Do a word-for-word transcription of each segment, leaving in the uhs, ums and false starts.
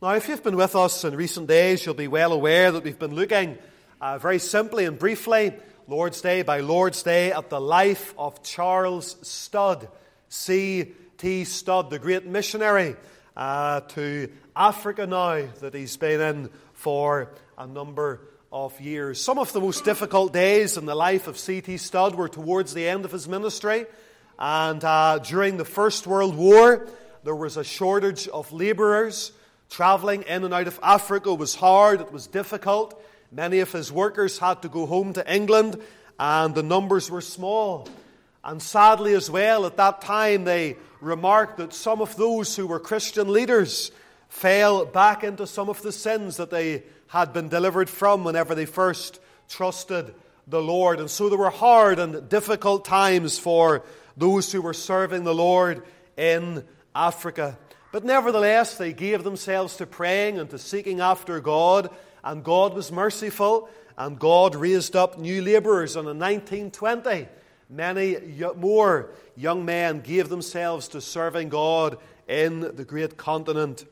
Now, if you've been with us in recent days, you'll be well aware that we've been looking uh, very simply and briefly, Lord's Day by Lord's Day, at the life of Charles Studd, C T Studd, the great missionary uh, to Africa now that he's been in for a number of years. Some of the most difficult days in the life of C T Studd were towards the end of his ministry, and uh, during the First World War, there was a shortage of labourers. Travelling in and out of Africa was hard, it was difficult. Many of his workers had to go home to England, and the numbers were small. And sadly as well, at that time, they remarked that some of those who were Christian leaders fell back into some of the sins that they had been delivered from whenever they first trusted the Lord. And so there were hard and difficult times for those who were serving the Lord in Africa. But nevertheless, they gave themselves to praying and to seeking after God, and God was merciful, and God raised up new labourers. And in nineteen twenty, many more young men gave themselves to serving God in the great continent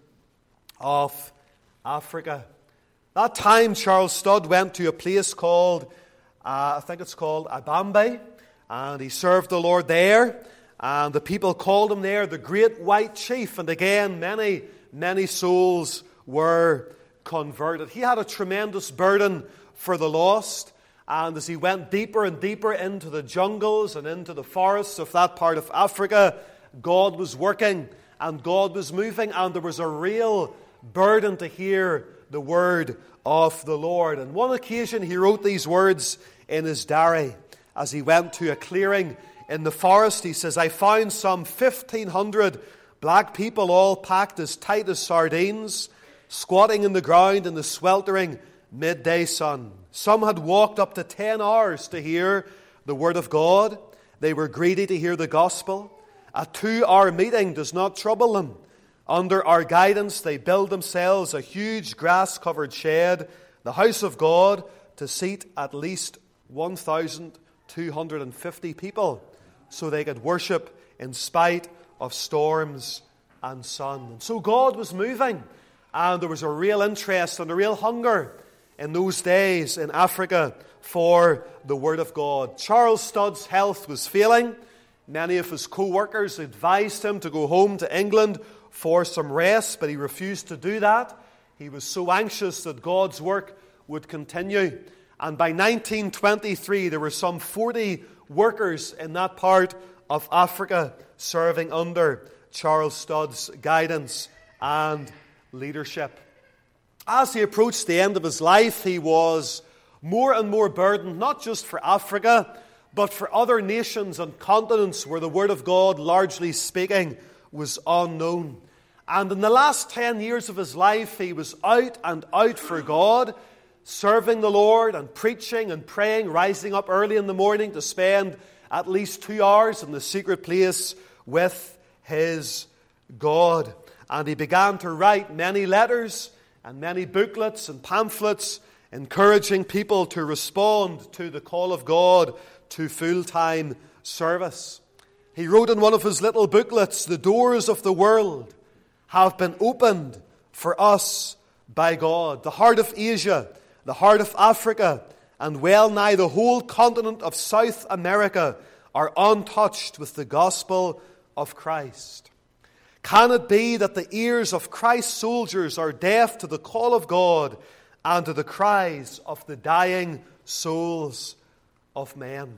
of Africa. That time, Charles Studd went to a place called, uh, I think it's called Abambe, and he served the Lord there. And the people called him there the Great White Chief. And again, many, many souls were converted. He had a tremendous burden for the lost. And as he went deeper and deeper into the jungles and into the forests of that part of Africa, God was working and God was moving. And there was a real burden to hear the word of the Lord. On one occasion, he wrote these words in his diary as he went to a clearing in the forest. He says, "I found some fifteen hundred black people all packed as tight as sardines, squatting in the ground in the sweltering midday sun. Some had walked up to ten hours to hear the word of God. They were greedy to hear the gospel. A two-hour meeting does not trouble them. Under our guidance, they build themselves a huge grass-covered shed, the house of God, to seat at least one thousand two hundred fifty people, so they could worship in spite of storms and sun." And so God was moving, and there was a real interest and a real hunger in those days in Africa for the Word of God. Charles Studd's health was failing. Many of his co-workers advised him to go home to England for some rest, but he refused to do that. He was so anxious that God's work would continue. And by nineteen twenty-three, there were some forty workers in that part of Africa serving under Charles Studd's guidance and leadership. As he approached the end of his life, he was more and more burdened, not just for Africa, but for other nations and continents where the Word of God, largely speaking, was unknown. And in the last ten years of his life, he was out and out for God, serving the Lord and preaching and praying, rising up early in the morning to spend at least two hours in the secret place with his God. And he began to write many letters and many booklets and pamphlets encouraging people to respond to the call of God to full-time service. He wrote in one of his little booklets, "The doors of the world have been opened for us by God. The heart of Asia, the heart of Africa, and well nigh the whole continent of South America are untouched with the gospel of Christ. Can it be that the ears of Christ's soldiers are deaf to the call of God and to the cries of the dying souls of men?"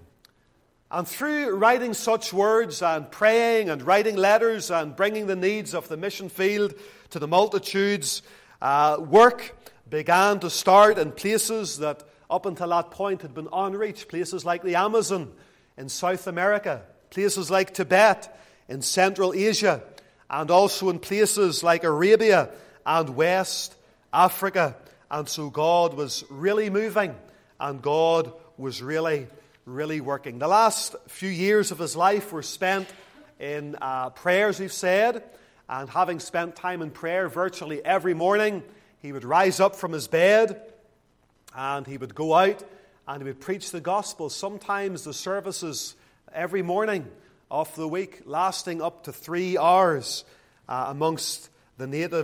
And through writing such words and praying and writing letters and bringing the needs of the mission field to the multitudes, uh, work began to start in places that up until that point had been unreached. Places like the Amazon in South America, places like Tibet in Central Asia, and also in places like Arabia and West Africa. And so God was really moving, and God was really, really working. The last few years of his life were spent in uh, prayers, we've said, and having spent time in prayer virtually every morning, he would rise up from his bed and he would go out and he would preach the gospel. Sometimes the services every morning of the week lasting up to three hours uh, amongst the natives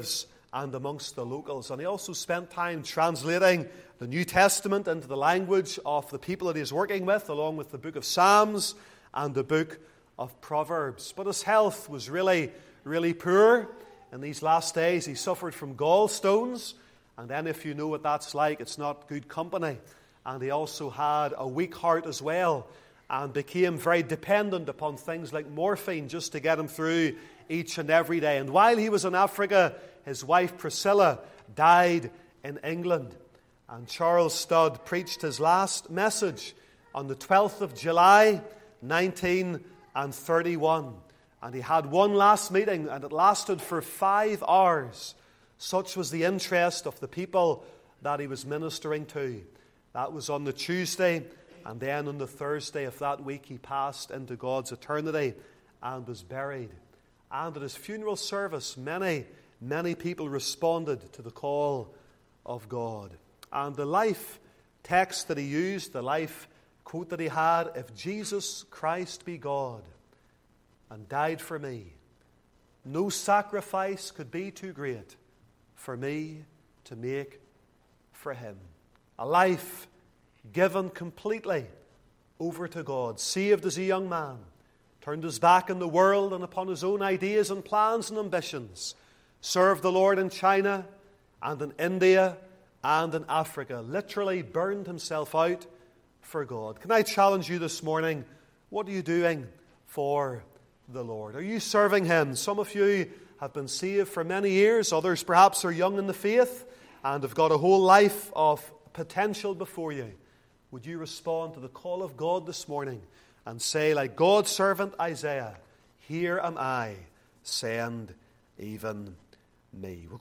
and amongst the locals. And he also spent time translating the New Testament into the language of the people that he was working with, along with the book of Psalms and the book of Proverbs. But his health was really, really poor. In these last days, he suffered from gallstones. And then if you know what that's like, it's not good company. And he also had a weak heart as well, and became very dependent upon things like morphine just to get him through each and every day. And while he was in Africa, his wife Priscilla died in England. And Charles Studd preached his last message on the twelfth of July, nineteen thirty-one. And he had one last meeting, and it lasted for five hours. Such was the interest of the people that he was ministering to. That was on the Tuesday, and then on the Thursday of that week he passed into God's eternity and was buried. And at his funeral service, many, many people responded to the call of God. And the life text that he used, the life quote that he had, "If Jesus Christ be God and died for me, no sacrifice could be too great for me to make for him." A life given completely over to God. Saved as a young man, turned his back on the world and upon his own ideas and plans and ambitions. Served the Lord in China and in India and in Africa. Literally burned himself out for God. Can I challenge you this morning? What are you doing for the Lord? Are you serving him? Some of you have been saved for many years. Others perhaps are young in the faith and have got a whole life of potential before you. Would you respond to the call of God this morning and say, like God's servant Isaiah, "Here am I, send even me." We're